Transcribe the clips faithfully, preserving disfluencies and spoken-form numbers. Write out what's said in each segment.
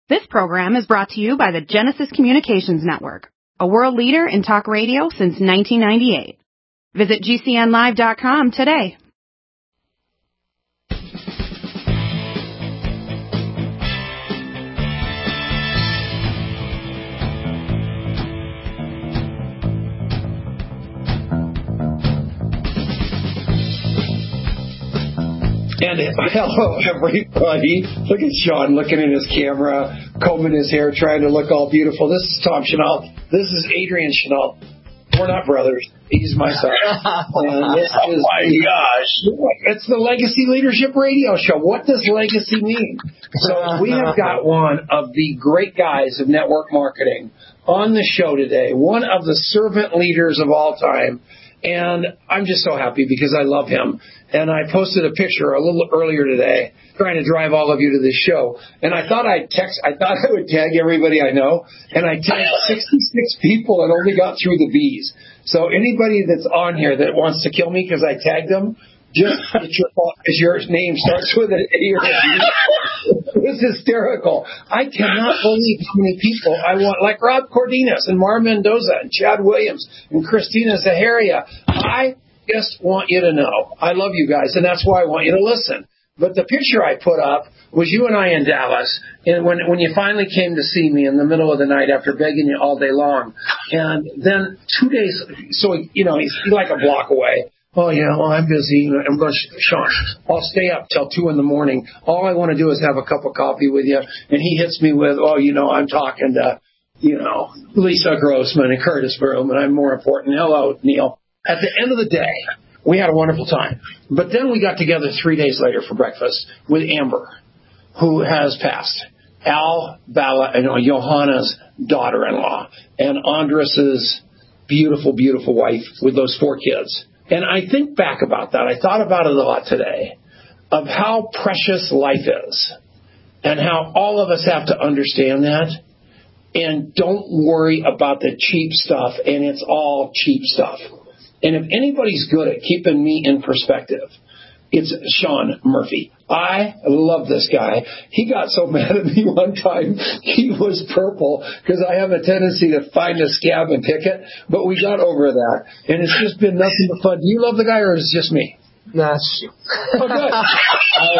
This program is brought to you by the Genesis Communications Network, a world leader in talk radio since nineteen ninety-eight. Visit G C N live dot com today. And hello, everybody. Look at Sean looking at his camera, combing his hair, trying to look all beautiful. This is Tom Chenault. This is Adrian Chenault. We're not brothers. He's my son. And this oh, is my the, gosh. It's the Legacy Leadership Radio Show. What does legacy mean? So we have got one of the great guys of network marketing on the show today, one of the servant leaders of all time. And I'm just so happy because I love him. And I posted a picture a little earlier today trying to drive all of you to this show. And I thought I'd text, I thought I would tag everybody I know. And I tagged sixty-six people and only got through the B's. So anybody that's on here that wants to kill me because I tagged them, just it's your fault because your name starts with an A or a B. It was hysterical. I cannot believe how many people I want, like Rob Cordinas and Mar Mendoza and Chad Williams and Christina Zaharia. I just want you to know I love you guys, and that's why I want you to listen. But the picture I put up was you and I in Dallas, and when when you finally came to see me in the middle of the night after begging you all day long, and then two days, so you know he's like a block away. Oh, yeah, well, I'm busy. I'm going to, Sean, I'll stay up till two in the morning. All I want to do is have a cup of coffee with you. And he hits me with, oh, you know, I'm talking to, you know, Lisa Grossman and Curtis Broom, and I'm more important. Hello, Neil. At the end of the day, we had a wonderful time. But then we got together three days later for breakfast with Amber, who has passed. Al Bala, and Johanna's daughter-in-law, and Andres's beautiful, beautiful wife with those four kids. And I think back about that. I thought about it a lot today of how precious life is and how all of us have to understand that. And don't worry about the cheap stuff, and it's all cheap stuff. And if anybody's good at keeping me in perspective, it's Sean Murphy. I love this guy. He got so mad at me one time, he was purple because I have a tendency to find a scab and pick it. But we got over that, and it's just been nothing but fun. Do you love the guy, or is it just me? Nah, it's you. Oh, good. I,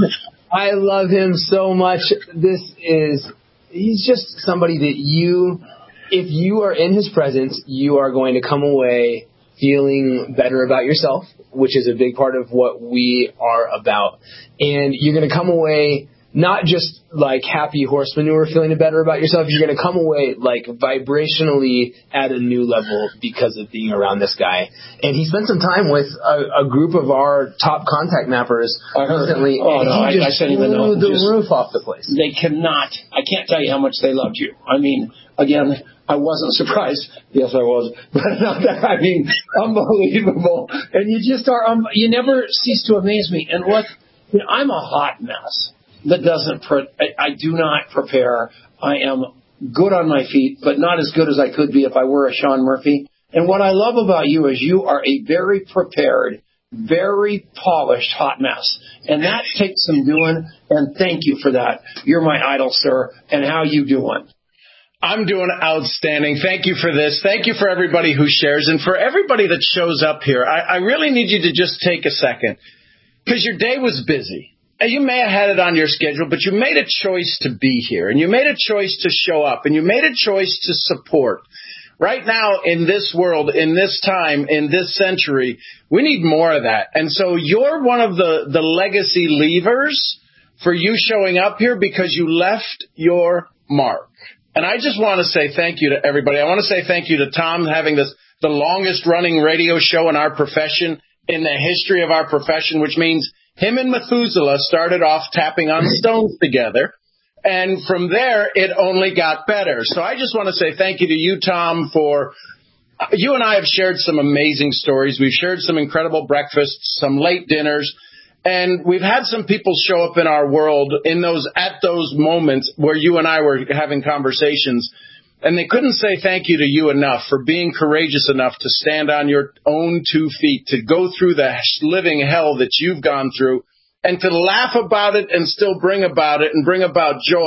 I love him so much. This is, he's just somebody that you, if you are in his presence, you are going to come away feeling better about yourself, which is a big part of what we are about. And you're going to come away not just like happy horse manure feeling better about yourself. You're going to come away like vibrationally at a new level because of being around this guy. And he spent some time with a, a group of our top contact mappers recently. Oh, and no, he I, just I blew even know. the just, roof off the place. They cannot. I can't tell you how much they loved you. I mean, again, I wasn't surprised. Yes, I was. But not that. I mean, unbelievable. And you just are, um, you never cease to amaze me. And what, you know, I'm a hot mess that doesn't, pre- I, I do not prepare. I am good on my feet, but not as good as I could be if I were a Sean Murphy. And what I love about you is you are a very prepared, very polished hot mess. And that takes some doing. And thank you for that. You're my idol, sir. And how you doing? I'm doing outstanding. Thank you for this. Thank you for everybody who shares. And for everybody that shows up here, I, I really need you to just take a second because your day was busy. And you may have had it on your schedule, but you made a choice to be here. And you made a choice to show up. And you made a choice to support. Right now in this world, in this time, in this century, we need more of that. And so you're one of the, the legacy leavers for you showing up here because you left your mark. And I just want to say thank you to everybody. I want to say thank you to Tom having this the longest running radio show in our profession, in the history of our profession, which means him and Methuselah started off tapping on stones together. And from there, it only got better. So I just want to say thank you to you, Tom, for you and I have shared some amazing stories. We've shared some incredible breakfasts, some late dinners. And we've had some people show up in our world in those at those moments where you and I were having conversations, and they couldn't say thank you to you enough for being courageous enough to stand on your own two feet, to go through the living hell that you've gone through, and to laugh about it and still bring about it and bring about joy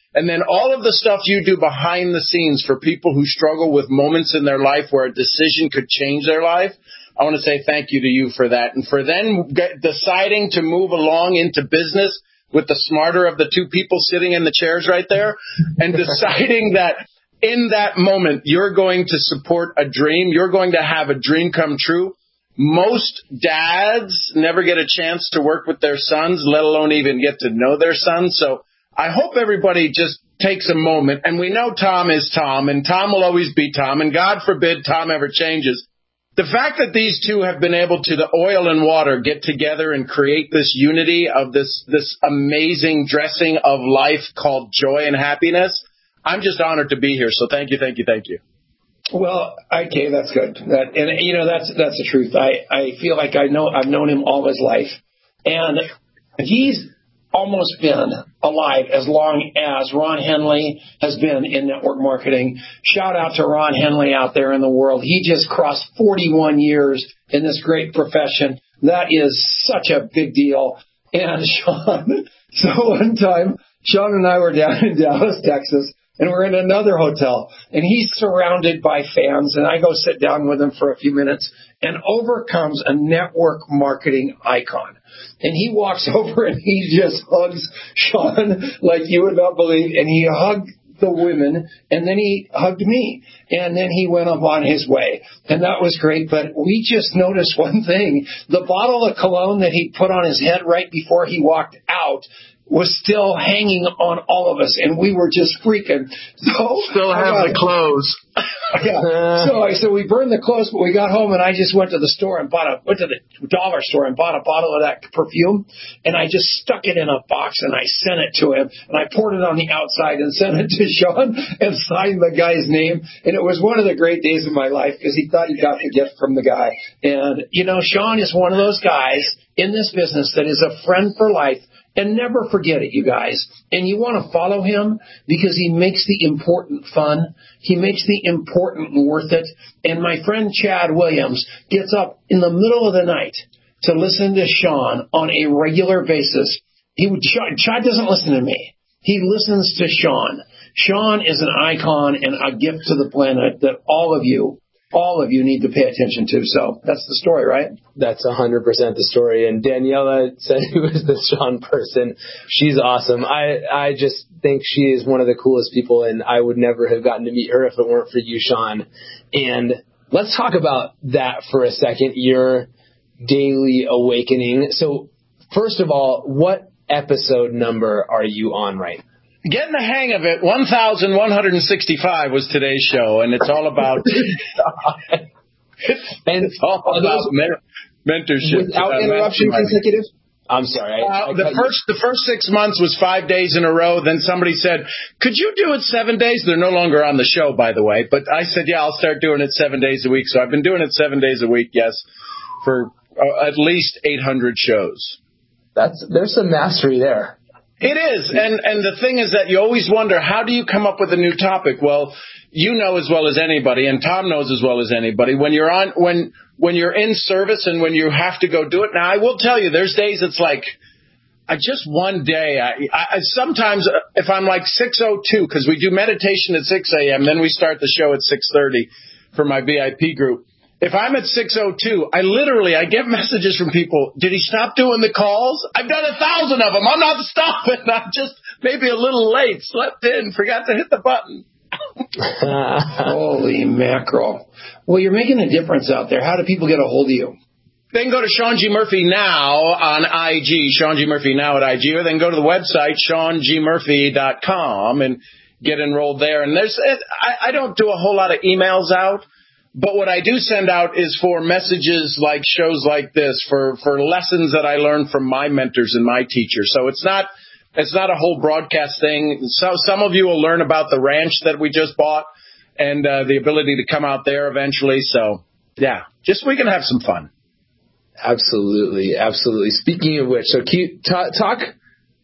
And then all of the stuff you do behind the scenes for people who struggle with moments in their life where a decision could change their life, I want to say thank you to you for that. And for then get, deciding to move along into business with the smarter of the two people sitting in the chairs right there, and deciding that in that moment you're going to support a dream, you're going to have a dream come true. Most dads never get a chance to work with their sons, let alone even get to know their sons. So I hope everybody just takes a moment, and we know Tom is Tom, and Tom will always be Tom, and God forbid Tom ever changes. The fact that these two have been able to, the oil and water, get together and create this unity of this this amazing dressing of life called joy and happiness, I'm just honored to be here. So thank you, thank you, thank you. Well, okay, that's good. That, and you know, that's that's the truth. I, I feel like I know I've known him all his life, and he's almost been alive as long as Ron Henley has been in network marketing. Shout out to Ron Henley out there in the world. He just crossed forty-one years in this great profession. That is such a big deal. And Sean, so one time, Sean and I were down in Dallas, Texas, and we're in another hotel, and he's surrounded by fans, and I go sit down with him for a few minutes, and over comes a network marketing icon. And he walks over and he just hugs Sean like you would not believe, and he hugged the women, and then he hugged me, and then he went up on his way, and that was great. But we just noticed one thing: the bottle of cologne that he put on his head right before he walked out was still hanging on all of us, and we were just freaking. So still have the clothes. Yeah. So I so we burned the clothes, but we got home, and I just went to the store and bought a went to the dollar store and bought a bottle of that perfume, and I just stuck it in a box and I sent it to him, and I poured it on the outside and sent it to Sean and signed the guy's name, and it was one of the great days of my life because he thought he got the gift from the guy. And you know, Sean is one of those guys in this business that is a friend for life. And never forget it, you guys. And you want to follow him because he makes the important fun. He makes the important worth it. And my friend Chad Williams gets up in the middle of the night to listen to Sean on a regular basis. He would, Chad doesn't listen to me. He listens to Sean. Sean is an icon and a gift to the planet that all of you all of you need to pay attention to. So that's the story, right? That's one hundred percent the story. And Daniela said who is this Sean person. She's awesome. I, I just think she is one of the coolest people, and I would never have gotten to meet her if it weren't for you, Sean. And let's talk about that for a second, your daily awakening. So first of all, what episode number are you on right now? Getting the hang of it, one thousand one hundred sixty-five was today's show, and it's all about it's, and it's all about men- mentorship. Without interruption consecutive? I'm sorry. I, uh, I the first you. the first six months was five days in a row. Then somebody said, could you do it seven days? They're no longer on the show, by the way. But I said, yeah, I'll start doing it seven days a week. So I've been doing it seven days a week, yes, for uh, at least eight hundred shows. That's There's some mastery there. It is, and and the thing is that you always wonder, how do you come up with a new topic? Well, you know as well as anybody, and Tom knows as well as anybody, when you're on when when you're in service and when you have to go do it. Now, I will tell you, there's days it's like, I just one day, I, I sometimes if I'm like six oh two, because we do meditation at six a.m., then we start the show at six thirty for my V I P group. If I'm at six oh two, I literally, I get messages from people, did he stop doing the calls? I've done a thousand of them. I'm not stopping. I'm just maybe a little late, slept in, forgot to hit the button. Holy mackerel. Well, you're making a difference out there. How do people get a hold of you? They can go to Sean G. Murphy Now on I G, Sean G. Murphy Now at I G, or they can go to the website, sean g murphy dot com, and get enrolled there. And there's, I, I don't do a whole lot of emails out. But what I do send out is for messages like shows like this, for, for lessons that I learned from my mentors and my teachers. So it's not it's not a whole broadcast thing. So some of you will learn about the ranch that we just bought and uh, the ability to come out there eventually. So, yeah, just we can have some fun. Absolutely, absolutely. Speaking of which, so cute, talk, talk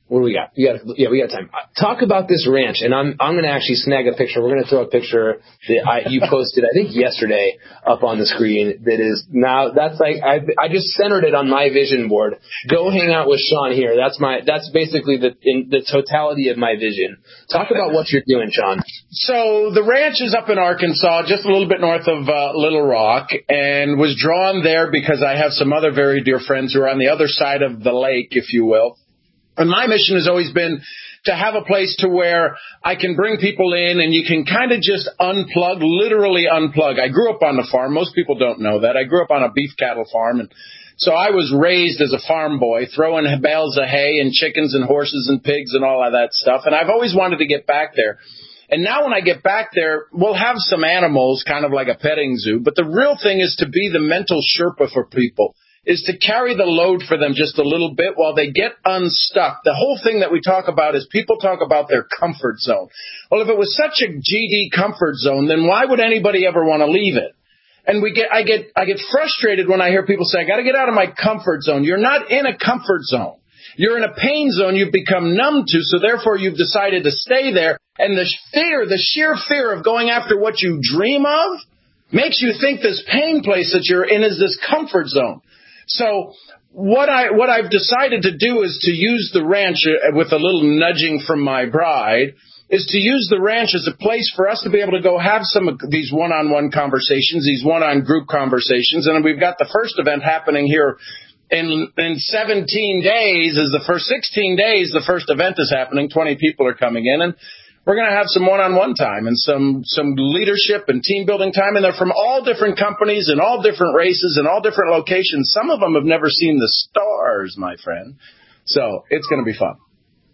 What do we got? We got yeah, we got time. Talk about this ranch, and I'm I'm going to actually snag a picture. We're going to throw a picture that I, you posted, I think yesterday, up on the screen. That is now that's like I I just centered it on my vision board. Go hang out with Sean here. That's my that's basically the in, the totality of my vision. Talk about what you're doing, Sean. So the ranch is up in Arkansas, just a little bit north of uh, Little Rock, and was drawn there because I have some other very dear friends who are on the other side of the lake, if you will. And my mission has always been to have a place to where I can bring people in and you can kind of just unplug, literally unplug. I grew up on the farm. Most people don't know that. I grew up on a beef cattle farm. And so I was raised as a farm boy, throwing bales of hay and chickens and horses and pigs and all of that stuff. And I've always wanted to get back there. And now when I get back there, we'll have some animals, kind of like a petting zoo. But the real thing is to be the mental Sherpa for people. Is to carry the load for them just a little bit while they get unstuck. The whole thing that we talk about is people talk about their comfort zone. Well, if it was such a G D comfort zone, then why would anybody ever want to leave it? And we get, I get, I get frustrated when I hear people say, I got to get out of my comfort zone. You're not in a comfort zone. You're in a pain zone you've become numb to, so therefore you've decided to stay there. And the fear, the sheer fear of going after what you dream of makes you think this pain place that you're in is this comfort zone. So what I what I've decided to do is to use the ranch with a little nudging from my bride is to use the ranch as a place for us to be able to go have some of these one-on-one conversations, these one-on group conversations. And we've got the first event happening here in in seventeen days is the first sixteen days. The first event is happening. twenty people are coming in, and we're going to have some one-on-one time and some, some leadership and team building time. And they're from all different companies and all different races and all different locations. Some of them have never seen the stars, my friend. So it's going to be fun.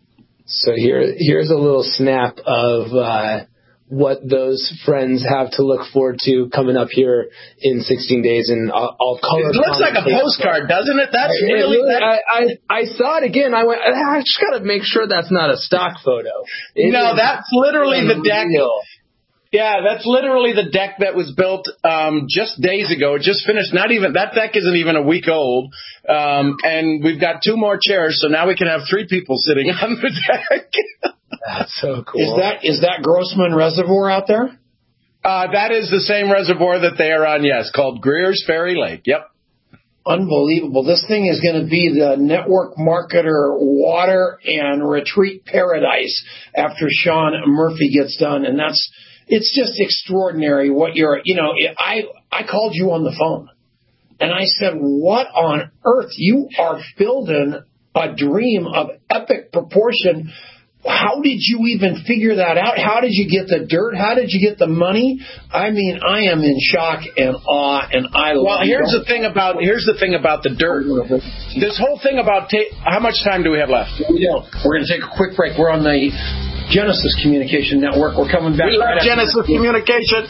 So here, here's a little snap of uh, what those friends have to look forward to coming up here in sixteen days. And I'll, I'll color. It looks like a postcard, doesn't it? That's I, really. really that, I, I I saw it again. I went. I just got to make sure that's not a stock photo. It no, that's literally the deck. Real. Yeah, that's literally the deck that was built um, just days ago. It just finished. Not even that deck isn't even a week old, um, and we've got two more chairs, so now we can have three people sitting on the deck. That's so cool. Is that is that Grossman Reservoir out there? Uh, that is the same reservoir that they are on, yes, called Greer's Ferry Lake. Yep. Unbelievable. This thing is going to be the network marketer water and retreat paradise after Sean Murphy gets done. And that's, it's just extraordinary what you're, you know, I, I called you on the phone and I said, what on earth? You are building a dream of epic proportion. How did you even figure that out? How did you get the dirt? How did you get the money? I mean, I am in shock and awe, and I love. Well, here's the thing about here's the thing about the dirt. This whole thing about ta- how much time do we have left? We don't. We're going to take a quick break. We're on the Genesis Communication Network. We're coming back. We love right Genesis Communication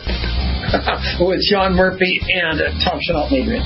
with Sean Murphy and Tom Chenault Adrian.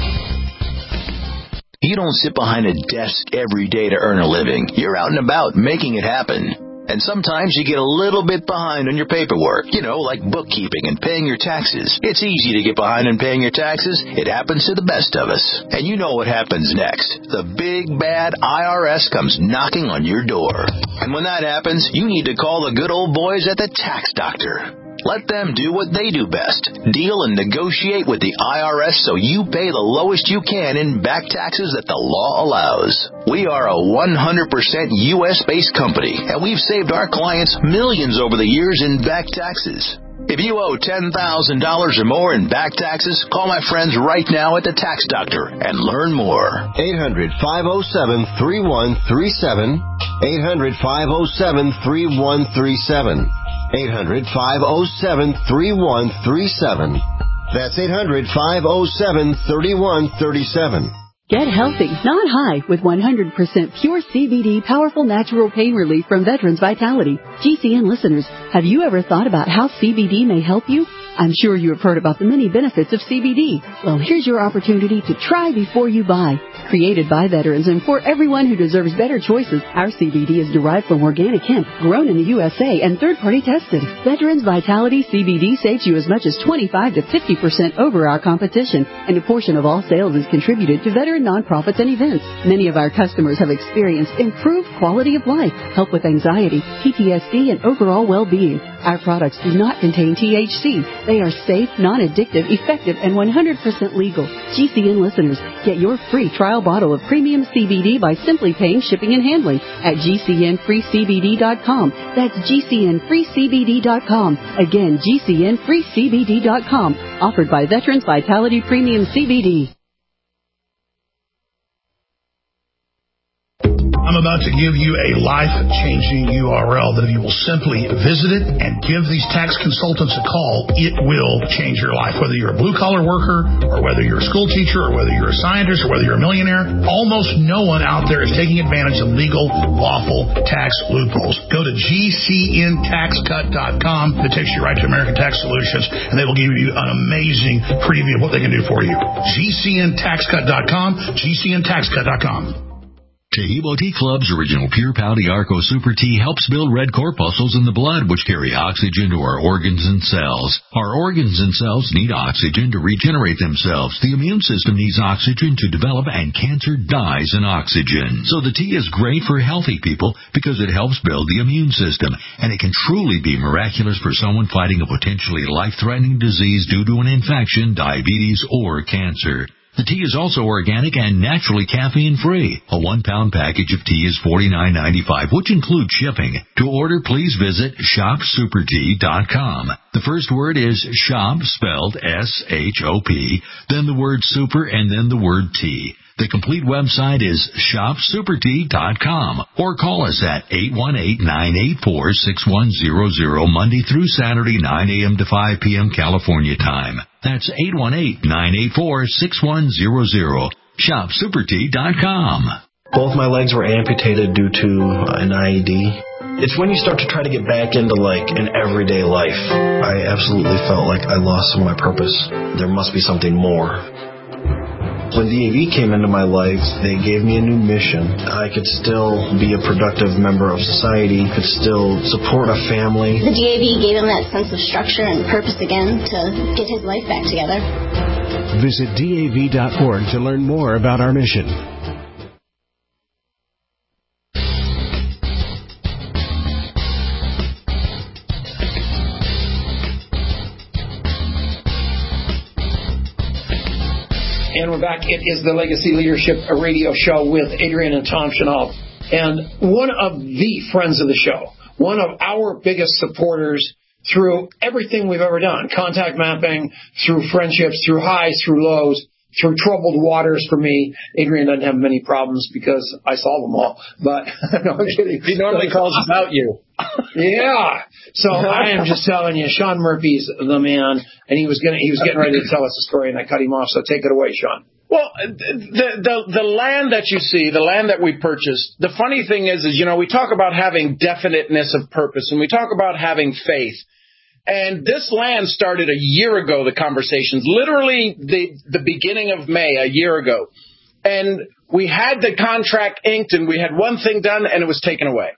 You don't sit behind a desk every day to earn a living. You're out and about making it happen. And sometimes you get a little bit behind on your paperwork, you know, like bookkeeping and paying your taxes. It's easy to get behind on paying your taxes. It happens to the best of us. And you know what happens next. The big, bad I R S comes knocking on your door. And when that happens, you need to call the good old boys at the Tax Doctor. Let them do what they do best. Deal and negotiate with the I R S so you pay the lowest you can in back taxes that the law allows. We are a one hundred percent U S-based company, and we've saved our clients millions over the years in back taxes. If you owe ten thousand dollars or more in back taxes, call my friends right now at the Tax Doctor and learn more. eight hundred, five oh seven, three one three seven. eight hundred, five oh seven, three one three seven. eight hundred, five oh seven, three one three seven. That's eight hundred, five oh seven, three one three seven. Get healthy, not high, with one hundred percent pure C B D powerful natural pain relief from Veterans Vitality. G C N listeners, have you ever thought about how C B D may help you? I'm sure you have heard about the many benefits of C B D. Well, here's your opportunity to try before you buy. Created by veterans and for everyone who deserves better choices, our C B D is derived from organic hemp, grown in the U S A and third-party tested. Veterans Vitality C B D saves you as much as twenty-five to fifty percent over our competition, and a portion of all sales is contributed to veteran nonprofits and events. Many of our customers have experienced improved quality of life, help with anxiety, P T S D, and overall well-being. Our products do not contain T H C. They are safe, non-addictive, effective, and one hundred percent legal. G C N listeners, get your free trial bottle of premium C B D by simply paying shipping and handling at G C N free C B D dot com. That's G C N free C B D dot com. Again, G C N free C B D dot com. Offered by Veterans Vitality Premium C B D. I'm about to give you a life-changing U R L that if you will simply visit it and give these tax consultants a call, it will change your life. Whether you're a blue-collar worker or whether you're a school teacher or whether you're a scientist or whether you're a millionaire, almost no one out there is taking advantage of legal, lawful tax loopholes. Go to G C N tax cut dot com. It takes you right to American Tax Solutions, and they will give you an amazing preview of what they can do for you. G C N tax cut dot com, G C N tax cut dot com. Taheebo Tea Club's original Pure Pouty Arco Super Tea helps build red corpuscles in the blood, which carry oxygen to our organs and cells. Our organs and cells need oxygen to regenerate themselves. The immune system needs oxygen to develop, and cancer dies in oxygen. So the tea is great for healthy people because it helps build the immune system, and it can truly be miraculous for someone fighting a potentially life-threatening disease due to an infection, diabetes, or cancer. The tea is also organic and naturally caffeine-free. A one-pound package of tea is forty-nine ninety-five, which includes shipping. To order, please visit shop super tea dot com. The first word is shop, spelled S H O P, then the word super, and then the word tea. The complete website is shop super tea dot com, or call us at eight one eight, nine eight four, six one zero zero Monday through Saturday, nine a.m. to five p.m. California time. That's eight one eight, nine eight four, six one zero zero. shop super tea dot com. Both my legs were amputated due to an I E D. It's when you start to try to get back into, like, an everyday life. I absolutely felt like I lost some of my purpose. There must be something more. When D A V came into my life, they gave me a new mission. I could still be a productive member of society, could still support a family. The D A V gave him that sense of structure and purpose again to get his life back together. Visit D A V dot org to learn more about our mission. And we're back. It is the Legacy Leadership Radio Show with Adrian and Tom Chenault. And one of the friends of the show, one of our biggest supporters through everything we've ever done, contact mapping, through friendships, through highs, through lows, through troubled waters for me. Adrian doesn't have many problems because I solve them all. But no, I'm kidding. He normally calls about you. Yeah. So I am just telling you, Sean Murphy's the man, and he was gonna he was getting ready to tell us a story, and I cut him off. So take it away, Sean. Well, the the the land that you see, the land that we purchased. The funny thing is, is you know we talk about having definiteness of purpose, and we talk about having faith. And this land started a year ago, the conversations, literally the, the beginning of May, a year ago. And we had the contract inked, and we had one thing done, and it was taken away.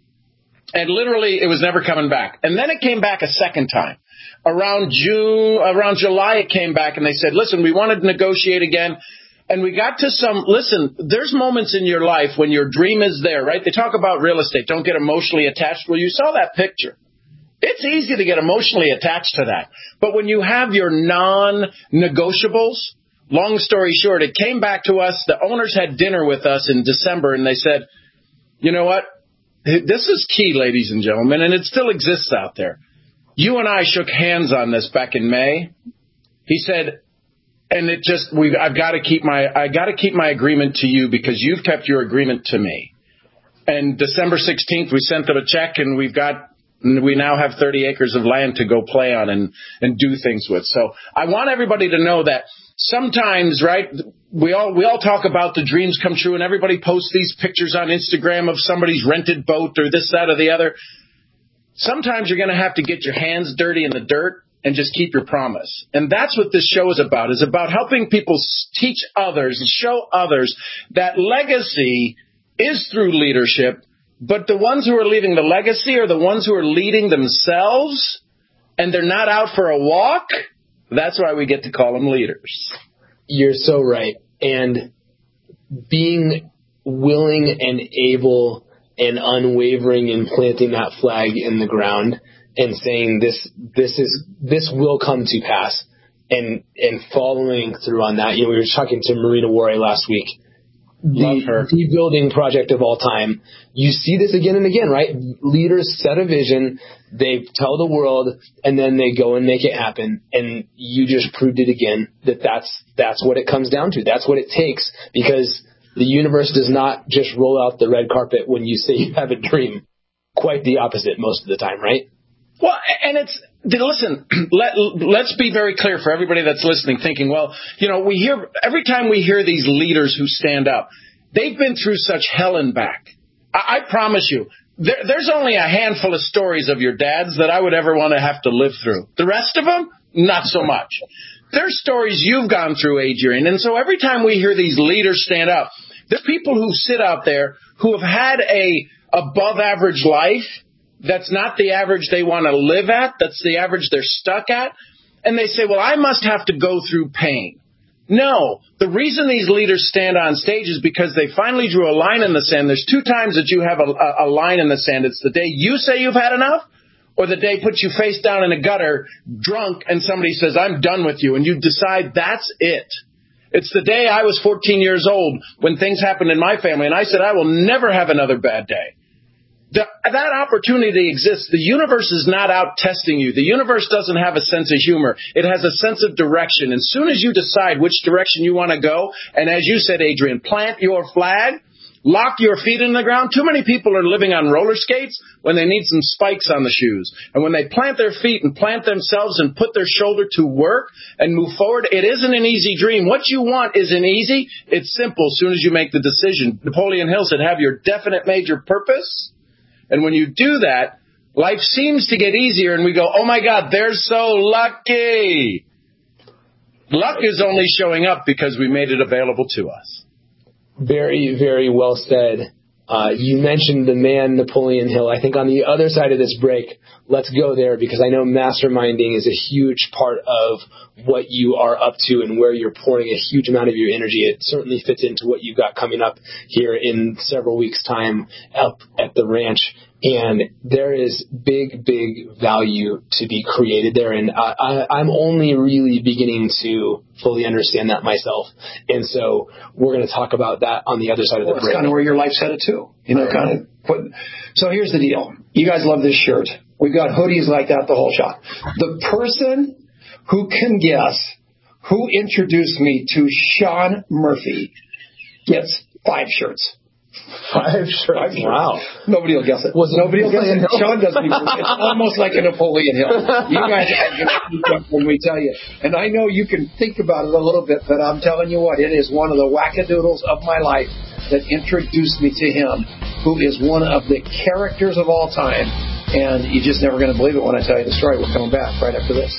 And literally, it was never coming back. And then it came back a second time. Around June, around July, it came back, and they said, listen, we wanted to negotiate again. And we got to some, listen, there's moments in your life when your dream is there, right? They talk about real estate. Don't get emotionally attached. Well, you saw that picture. It's easy to get emotionally attached to that. But when you have your non-negotiables, long story short, it came back to us. The owners had dinner with us in December, and they said, you know what? This is key, ladies and gentlemen, and it still exists out there. You and I shook hands on this back in May. He said, and it just, we, I've got to keep my, I got to keep my agreement to you because you've kept your agreement to me. And December sixteenth, we sent them a check, and we've got, we now have thirty acres of land to go play on and, and do things with. So I want everybody to know that sometimes, right, we all we all talk about the dreams come true, and everybody posts these pictures on Instagram of somebody's rented boat or this, that, or the other. Sometimes you're going to have to get your hands dirty in the dirt and just keep your promise. And that's what this show is about, is about helping people teach others and show others that legacy is through leadership, but the ones who are leaving the legacy are the ones who are leading themselves, and they're not out for a walk. That's why we get to call them leaders. You're so right. And being willing and able and unwavering in planting that flag in the ground and saying this this is this will come to pass, and and following through on that. You know, we were talking to Marina Wari last week. Love her. The building project of all time. You see this again and again, right? Leaders set a vision, they tell the world, and then they go and make it happen. And you just proved it again that that's that's what it comes down to. That's what it takes, because the universe does not just roll out the red carpet when you say you have a dream. Quite the opposite most of the time, right? Well, and it's, listen, let, let's be very clear for everybody that's listening, thinking, well, you know, we hear, every time we hear these leaders who stand up, they've been through such hell and back. I, I promise you, there, there's only a handful of stories of your dads that I would ever want to have to live through. The rest of them, not so much. There's stories you've gone through, Adrian. And so every time we hear these leaders stand up, there's people who sit out there who have had a above average life. That's not the average they want to live at. That's the average they're stuck at. And they say, well, I must have to go through pain. No, the reason these leaders stand on stage is because they finally drew a line in the sand. There's two times that you have a, a, a line in the sand. It's the day you say you've had enough, or the day put you face down in a gutter, drunk, and somebody says, I'm done with you, and you decide that's it. It's the day I was fourteen years old when things happened in my family, and I said, I will never have another bad day. The, that opportunity exists. The universe is not out testing you. The universe doesn't have a sense of humor. It has a sense of direction. And as soon as you decide which direction you want to go, and as you said, Adrian, plant your flag, lock your feet in the ground. Too many people are living on roller skates when they need some spikes on the shoes. And when they plant their feet and plant themselves and put their shoulder to work and move forward, it isn't an easy dream. What you want isn't easy. It's simple as soon as you make the decision. Napoleon Hill said, have your definite major purpose. And when you do that, life seems to get easier, and we go, oh, my God, they're so lucky. Luck is only showing up because we made it available to us. Very, very well said. Uh, you mentioned the man, Napoleon Hill. I think on the other side of this break, let's go there, because I know masterminding is a huge part of what you are up to and where you're pouring a huge amount of your energy. It certainly fits into what you've got coming up here in several weeks' time up at the ranch. And there is big, big value to be created there. And I, I, I'm only really beginning to fully understand that myself. And so we're going to talk about that on the other side of the well, break. That's kind of where your life's headed too. You know, kind of put. So here's the deal. You guys love this shirt. We've got hoodies like that, the whole shop. The person who can guess who introduced me to Sean Murphy gets five shirts. Five shirts. Five shirts. Wow. Nobody will guess it. Was Nobody will guess it. Hill? Sean doesn't even. It's almost like a Napoleon Hill. You guys are going to speak up when we tell you. And I know you can think about it a little bit, but I'm telling you what, it is one of the wackadoodles of my life that introduced me to him, who is one of the characters of all time. And you're just never going to believe it when I tell you the story. We're coming back right after this.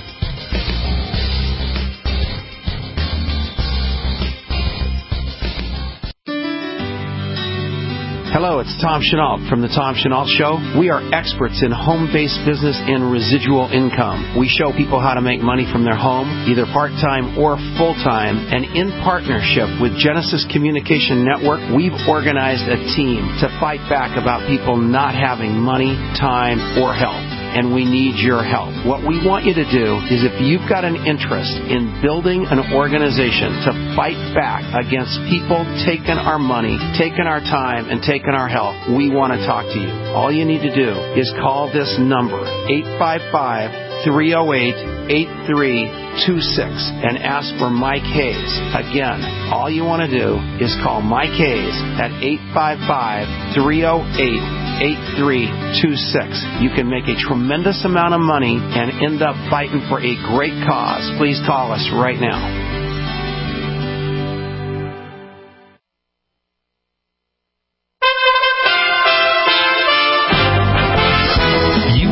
Hello, it's Tom Chenault from The Tom Chenault Show. We are experts in home-based business and residual income. We show people how to make money from their home, either part-time or full-time. And in partnership with Genesis Communication Network, we've organized a team to fight back about people not having money, time, or help. And we need your help. What we want you to do is, if you've got an interest in building an organization to fight back against people taking our money, taking our time, and taking our help, we want to talk to you. All you need to do is call this number, eight five five, three oh eight, eight three two six, and ask for Mike Hayes. Again, all you want to do is call Mike Hayes at eight five five, three oh eight, eight three two six. You can make a tremendous amount of money and end up fighting for a great cause. Please call us right now.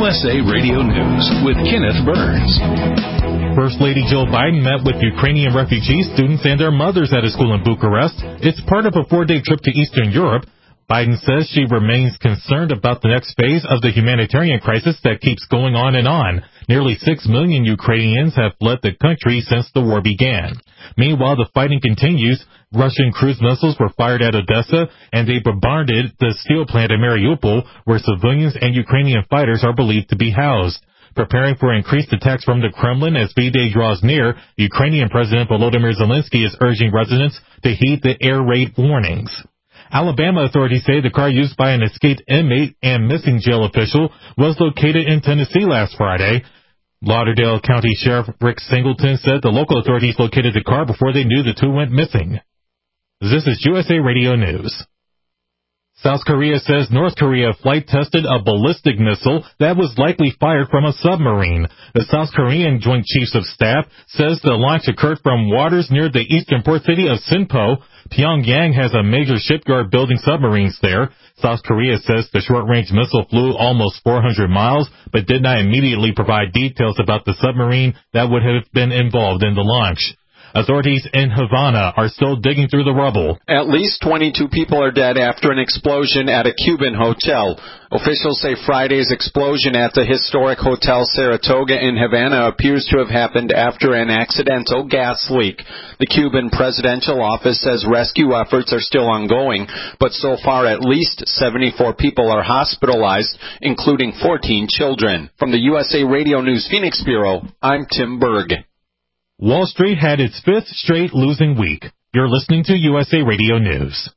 S A Radio News with Kenneth Burns. First Lady Jill Biden met with Ukrainian refugee students and their mothers at a school in Bucharest. It's part of a four-day trip to Eastern Europe. Biden says she remains concerned about the next phase of the humanitarian crisis that keeps going on and on. Nearly six million Ukrainians have fled the country since the war began. Meanwhile, the fighting continues. Russian cruise missiles were fired at Odessa, and they bombarded the steel plant in Mariupol, where civilians and Ukrainian fighters are believed to be housed. Preparing for increased attacks from the Kremlin as V-Day draws near, Ukrainian President Volodymyr Zelensky is urging residents to heed the air raid warnings. Alabama authorities say the car used by an escaped inmate and missing jail official was located in Tennessee last Friday. Lauderdale County Sheriff Rick Singleton said the local authorities located the car before they knew the two went missing. This is U S A Radio News. South Korea says North Korea flight tested a ballistic missile that was likely fired from a submarine. The South Korean Joint Chiefs of Staff says the launch occurred from waters near the eastern port city of Sinpo. Pyongyang has a major shipyard building submarines there. South Korea says the short-range missile flew almost four hundred miles, but did not immediately provide details about the submarine that would have been involved in the launch. Authorities in Havana are still digging through the rubble. At least twenty-two people are dead after an explosion at a Cuban hotel. Officials say Friday's explosion at the historic Hotel Saratoga in Havana appears to have happened after an accidental gas leak. The Cuban presidential office says rescue efforts are still ongoing, but so far at least seventy-four people are hospitalized, including fourteen children. From the U S A Radio News Phoenix Bureau, I'm Tim Berg. Wall Street had its fifth straight losing week. You're listening to U S A Radio News.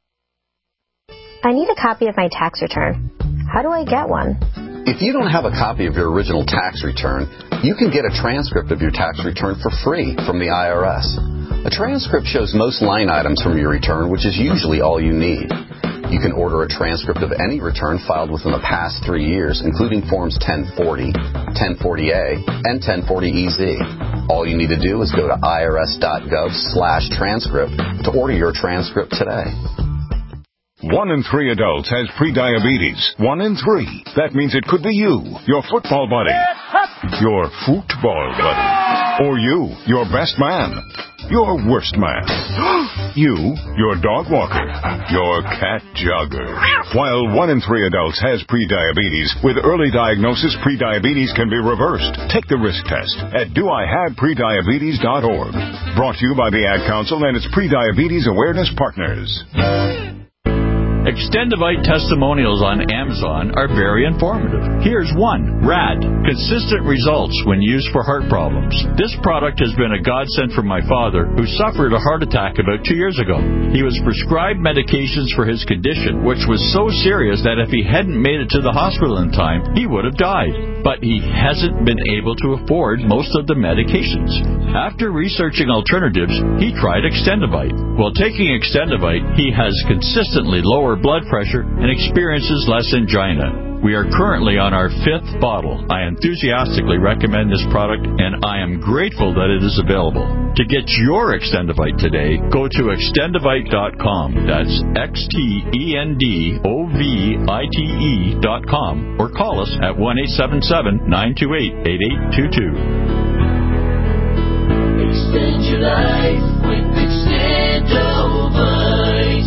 I need a copy of my tax return. How do I get one? If you don't have a copy of your original tax return, you can get a transcript of your tax return for free from the I R S. A transcript shows most line items from your return, which is usually all you need. You can order a transcript of any return filed within the past three years, including Forms ten forty, ten forty A, and ten forty E Z. All you need to do is go to irs.gov slash transcript to order your transcript today. One in three adults has prediabetes. One in three. That means it could be you, your football buddy, your football buddy, or you, your best man, your worst man, you, your dog walker, your cat jogger. While one in three adults has prediabetes, with early diagnosis, prediabetes can be reversed. Take the risk test at do I have prediabetes dot org. Brought to you by the Ad Council and its Prediabetes Awareness Partners. Extendivite testimonials on Amazon are very informative. Here's one. Rad. Consistent results when used for heart problems. This product has been a godsend for my father, who suffered a heart attack about two years ago. He was prescribed medications for his condition, which was so serious that if he hadn't made it to the hospital in time, he would have died. But he hasn't been able to afford most of the medications. After researching alternatives, he tried Extendivite. While taking Extendivite, he has consistently lower blood pressure and experiences less angina. We are currently on our fifth bottle. I enthusiastically recommend this product, and I am grateful that it is available. To get your Extendivite today, go to extendivite dot com. That's X T E N D O V I T E dot com, or call us at one eight seven seven, nine two eight, eight eight two two. Extend your life with Extendivite.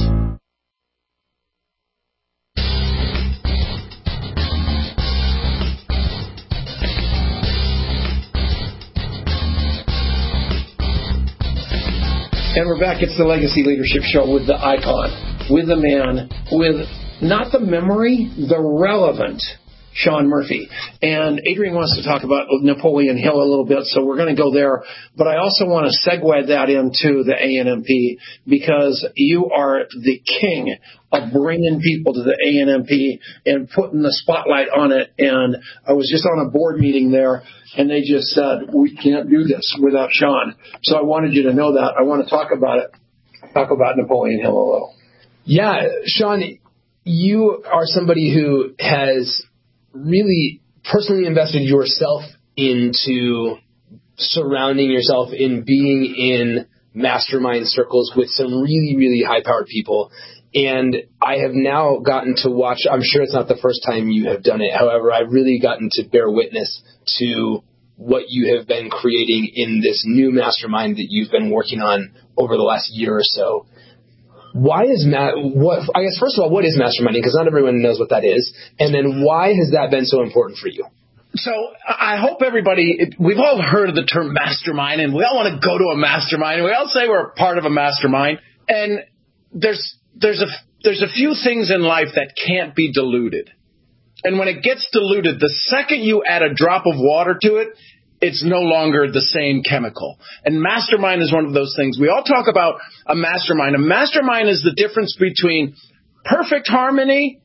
And we're back. It's the Legacy Leadership Show with the icon, with the man, with not the memory, the relevant Sean Murphy. And Adrian wants to talk about Napoleon Hill a little bit, so we're going to go there. But I also want to segue that into the A N M P, because you are the king of bringing people to the A N M P and putting the spotlight on it. And I was just on a board meeting there, and they just said, we can't do this without Sean. So I wanted you to know that. I want to talk about it, talk about Napoleon Hill a little. Yeah, Sean, you are somebody who has really personally invested yourself into surrounding yourself in being in mastermind circles with some really, really high-powered people. And I have now gotten to watch, I'm sure it's not the first time you have done it. However, I've really gotten to bear witness to what you have been creating in this new mastermind that you've been working on over the last year or so. Why is ma- what? I guess first of all, what is masterminding? Because not everyone knows what that is. And then why has that been so important for you? So I hope everybody, we've all heard of the term mastermind, and we all want to go to a mastermind, and we all say we're a part of a mastermind. And there's there's a there's a few things in life that can't be diluted. And when it gets diluted, the second you add a drop of water to it, it's no longer the same chemical. And mastermind is one of those things. We all talk about a mastermind. A mastermind is the difference between perfect harmony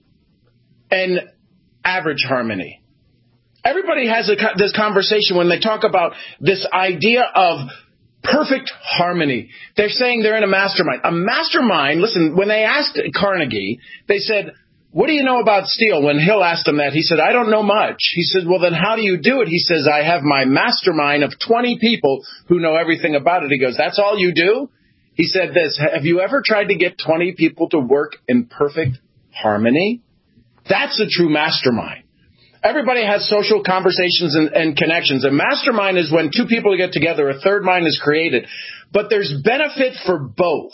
and average harmony. Everybody has a, this conversation when they talk about this idea of perfect harmony. They're saying they're in a mastermind. A mastermind, listen, when they asked Carnegie, they said, what do you know about steel? When Hill asked him that, he said, I don't know much. He said, well, then how do you do it? He says, I have my mastermind of twenty people who know everything about it. He goes, that's all you do? He said this, have you ever tried to get twenty people to work in perfect harmony? That's a true mastermind. Everybody has social conversations and, and connections. A mastermind is when two people get together, a third mind is created. But there's benefit for both.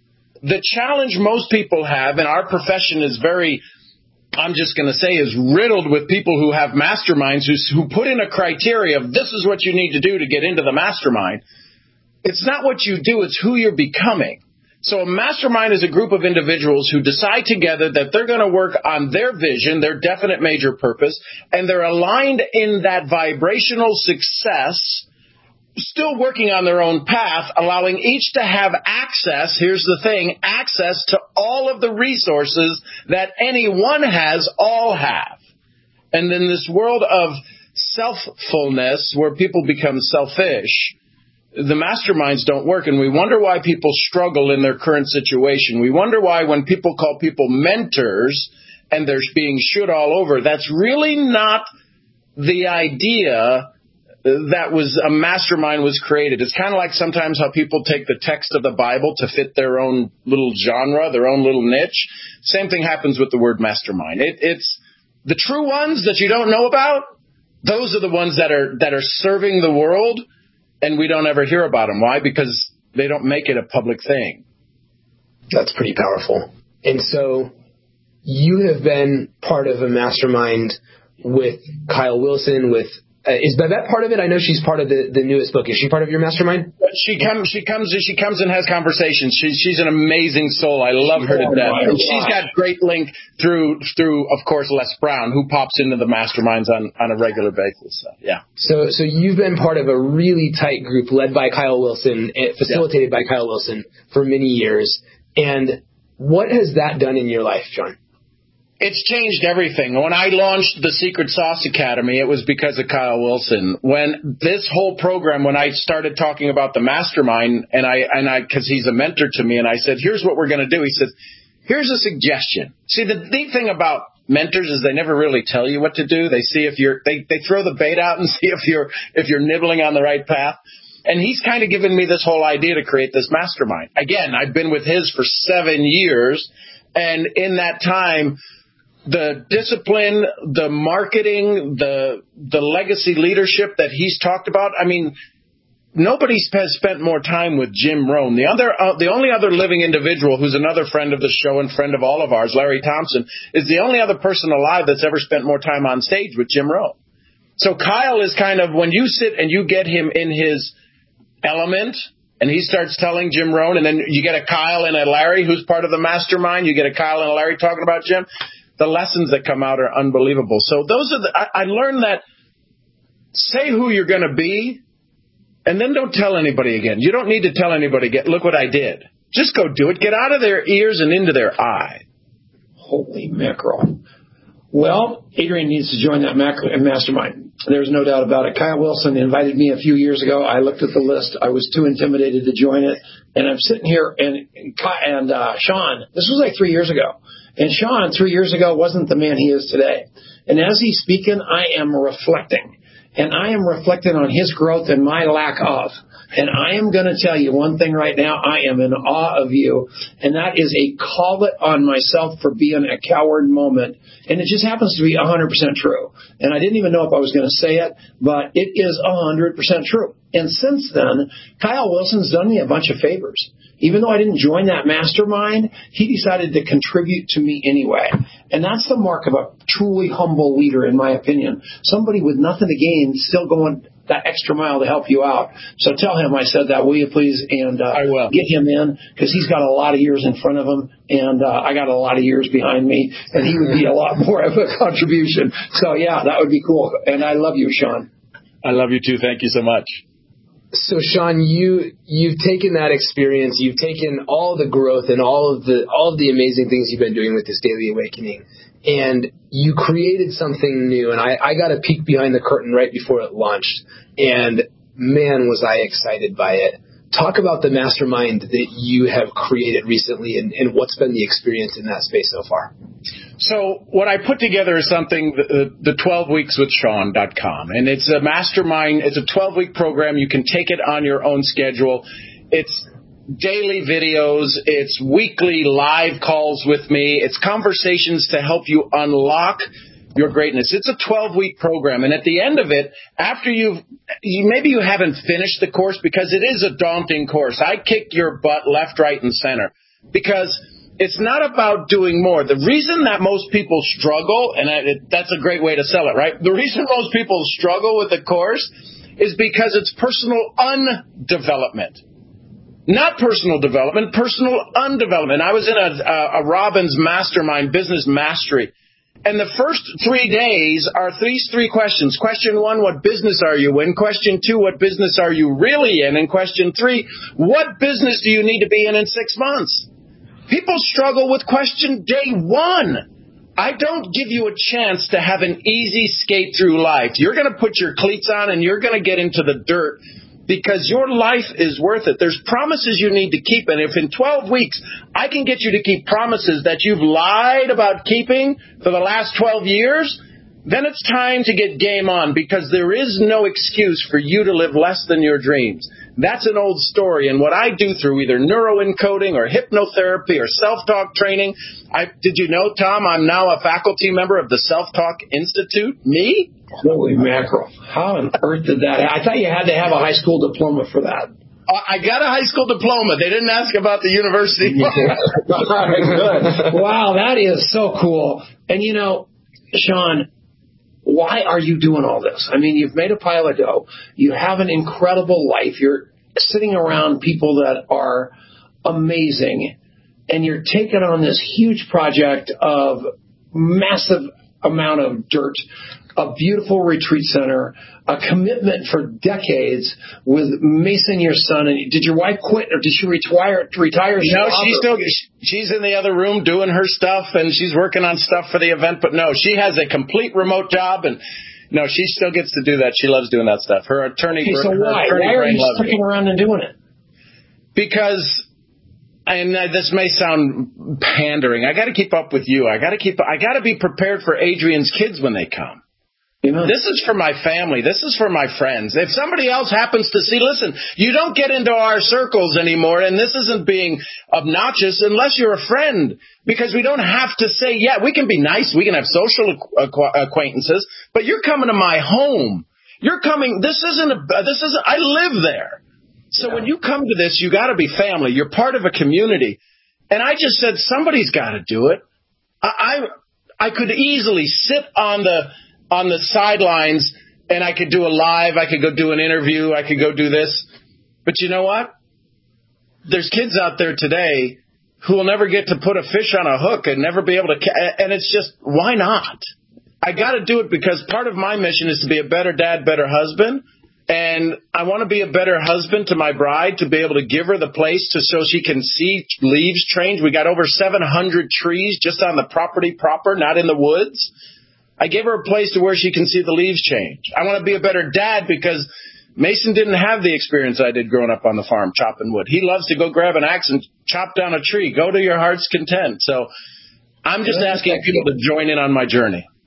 The challenge most people have, and our profession is very, I'm just going to say, is riddled with people who have masterminds who, who put in a criteria of this is what you need to do to get into the mastermind. It's not what you do, it's who you're becoming. So a mastermind is a group of individuals who decide together that they're going to work on their vision, their definite major purpose, and they're aligned in that vibrational success, still working on their own path, allowing each to have access, here's the thing, access to all of the resources that anyone has, all have. And in this world of selffulness, where people become selfish, the masterminds don't work, and we wonder why people struggle in their current situation. We wonder why when people call people mentors and they're being should all over, that's really not the idea that was a mastermind was created. It's kind of like sometimes how people take the text of the Bible to fit their own little genre, their own little niche. Same thing happens with the word mastermind. It, it's the true ones that you don't know about. Those are the ones that are that are serving the world. And we don't ever hear about them. Why? Because they don't make it a public thing. That's pretty powerful. And so you have been part of a mastermind with Kyle Wilson, with uh, is Bevette part of it? I know she's part of the, the newest book. Is she part of your mastermind? She comes, she comes, she comes and has conversations. She's she's an amazing soul. I love her to death. And she's got great link through through of course Les Brown, who pops into the masterminds on, on a regular basis. So, yeah. So so you've been part of a really tight group led by Kyle Wilson, facilitated yeah. by Kyle Wilson for many years. And what has that done in your life, John? It's changed everything. When I launched the Secret Sauce Academy, it was because of Kyle Wilson. When this whole program, when I started talking about the mastermind, and I, and I, because he's a mentor to me, and I said, here's what we're going to do. He said, here's a suggestion. See, the neat thing about mentors is they never really tell you what to do. They see if you're, they, they throw the bait out and see if you're, if you're nibbling on the right path. And he's kind of given me this whole idea to create this mastermind. Again, I've been with his for seven years, and in that time, the discipline, the marketing, the the legacy leadership that he's talked about. I mean, nobody has spent more time with Jim Rohn. The other, uh, the only other living individual who's another friend of the show and friend of all of ours, Larry Thompson, is the only other person alive that's ever spent more time on stage with Jim Rohn. So Kyle is kind of, when you sit and you get him in his element, and he starts telling Jim Rohn, and then you get a Kyle and a Larry who's part of the mastermind, you get a Kyle and a Larry talking about Jim, the lessons that come out are unbelievable. So those are the, I, I learned that say who you're going to be, and then don't tell anybody again. You don't need to tell anybody again. Look what I did. Just go do it. Get out of their ears and into their eye. Holy mackerel. Well, Adrian needs to join that mastermind. There's no doubt about it. Kyle Wilson invited me a few years ago. I looked at the list. I was too intimidated to join it. And I'm sitting here, and and uh, Sean, this was like three years ago. And Sean, three years ago, wasn't the man he is today. And as he's speaking, I am reflecting. and I am reflecting on his growth and my lack of. And I am going to tell you one thing right now. I am in awe of you, and that is a call it on myself for being a coward moment. And it just happens to be one hundred percent true. And I didn't even know if I was going to say it, but it is one hundred percent true. And since then, Kyle Wilson's done me a bunch of favors. Even though I didn't join that mastermind, he decided to contribute to me anyway. And that's the mark of a truly humble leader, in my opinion. Somebody with nothing to gain still going that extra mile to help you out. So tell him I said that, will you please? And uh, I will. Get him in, because he's got a lot of years in front of him, and uh, I got a lot of years behind me, and he would be a lot more of a contribution. So, yeah, that would be cool. And I love you, Sean. I love you, too. Thank you so much. So, Sean, you you've taken that experience, you've taken all the growth and all of the all of the amazing things you've been doing with this Daily Awakening, and you created something new. And I, I got a peek behind the curtain right before it launched, and man, was I excited by it. Talk about the mastermind that you have created recently, and, and what's been the experience in that space so far. So what I put together is something, the, the twelve weeks with Sean dot com. And it's a mastermind. It's a twelve-week program. You can take it on your own schedule. It's daily videos. It's weekly live calls with me. It's conversations to help you unlock your greatness. It's a twelve-week program. And at the end of it, after you've, you, maybe you haven't finished the course, because it is a daunting course. I kick your butt left, right, and center, because it's not about doing more. The reason that most people struggle, and I, it, that's a great way to sell it, right? The reason most people struggle with the course is because it's personal undevelopment. Not personal development, personal undevelopment. I was in a, a, a Robbins mastermind, business mastery. And the first three days are these three questions. Question one, what business are you in? Question two, what business are you really in? And question three, what business do you need to be in in six months? People struggle with question day one. I don't give you a chance to have an easy skate through life. You're going to put your cleats on and you're going to get into the dirt, because your life is worth it. There's promises you need to keep. And if in twelve weeks I can get you to keep promises that you've lied about keeping for the last twelve years, then it's time to get game on, because there is no excuse for you to live less than your dreams. That's an old story. And what I do through either neuroencoding or hypnotherapy or self-talk training, I, did you know, Tom, I'm now a faculty member of the Self-Talk Institute? Me? Holy mackerel. How on earth did that happen? I thought you had to have a high school diploma for that. I got a high school diploma. They didn't ask about the university. Good. Wow, that is so cool. And, you know, Sean, why are you doing all this? I mean, you've made a pile of dough. You have an incredible life. You're sitting around people that are amazing, and you're taking on this huge project of massive amount of dirt, a beautiful retreat center, a commitment for decades with Mason, your son. And did your wife quit, or did she retire? Retire? No, she's still she's in the other room doing her stuff, and she's working on stuff for the event. But no, she has a complete remote job, and no, she still gets to do that. She loves doing that stuff. Her attorney. Okay, so her why? Attorney why are you sticking it. around and doing it? Because. And uh, this may sound pandering. I got to keep up with you. I got to keep. I got to be prepared for Adrian's kids when they come. Yeah. This is for my family. This is for my friends. If somebody else happens to see, listen, you don't get into our circles anymore, and this isn't being obnoxious unless you're a friend, because we don't have to say, yeah, we can be nice. We can have social acqu- acquaintances, but you're coming to my home. You're coming. This isn't a. This isn't. I live there. So yeah. When you come to this, you got to be family. You're part of a community. And I just said, somebody's got to do it. I, I I could easily sit on the on the sidelines, and I could do a live. I could go do an interview. I could go do this. But you know what? There's kids out there today who will never get to put a fish on a hook and never be able to. And it's just, why not? I got to do it because part of my mission is to be a better dad, better husband. And I want to be a better husband to my bride, to be able to give her the place to so she can see leaves change. We got over seven hundred trees just on the property proper, not in the woods. I gave her a place to where she can see the leaves change. I want to be a better dad because Mason didn't have the experience I did growing up on the farm chopping wood. He loves to go grab an axe and chop down a tree. Go to your heart's content. So I'm just asking people to join in on my journey.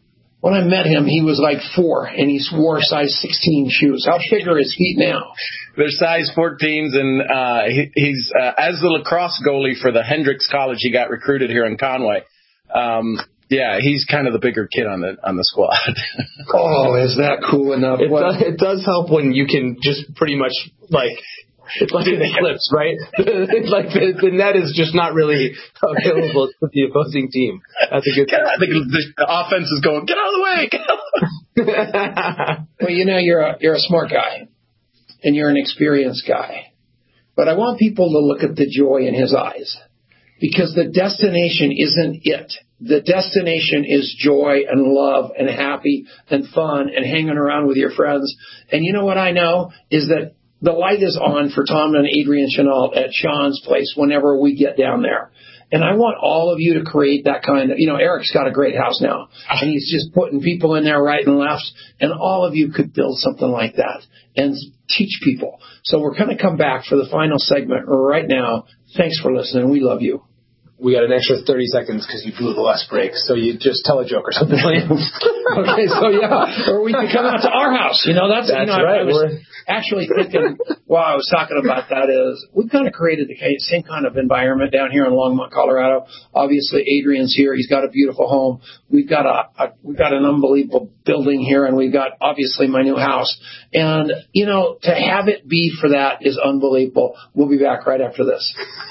when I met him, he was like four, and he wore size sixteen shoes. How big are his feet now? They're size fourteens, and uh, he, he's uh, as the lacrosse goalie for the Hendricks College. He got recruited here in Conway. Um, yeah, he's kind of the bigger kid on the on the squad. Oh, is that cool enough? It does, it does help when you can just pretty much like. It's like an eclipse, right? It's like the, the net is just not really available to the opposing team. That's a good thing. I think the offense is going, get out of the way, get out of the way. Well, you know, you're a, you're a smart guy, and you're an experienced guy. But I want people to look at the joy in his eyes, because the destination isn't it. The destination is joy and love and happy and fun and hanging around with your friends. And you know what I know is that the light is on for Tom and Adrian Chenault at Sean's place whenever we get down there. And I want all of you to create that kind of, you know, Eric's got a great house now, and he's just putting people in there right and left, and all of you could build something like that and teach people. So we're going to come back for the final segment right now. Thanks for listening. We love you. We got an extra thirty seconds because you blew the last break, so you just tell a joke or something. Okay, so yeah, or we could come out to our house. You know, that's, that's you know, right. I, I was actually thinking while I was talking about that is we've kind of created the same kind of environment down here in Longmont, Colorado. Obviously, Adrian's here; he's got a beautiful home. We've got a, a we've got an unbelievable building here, and we've got obviously my new house. And you know, to have it be for that is unbelievable. We'll be back right after this.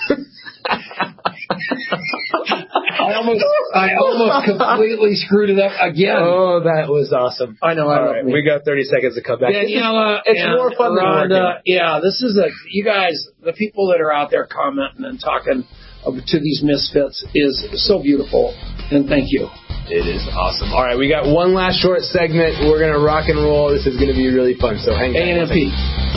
I almost, I almost completely screwed it up again. Oh, that was awesome. I know. I All right, we got thirty seconds to come back. Daniela, it's and more fun Rhonda, than working. Yeah, this is a, you guys, the people that are out there commenting and talking to these misfits is so beautiful. And thank you. It is awesome. All right, we got one last short segment. We're going to rock and roll. This is going to be really fun. So hang on. A N M P.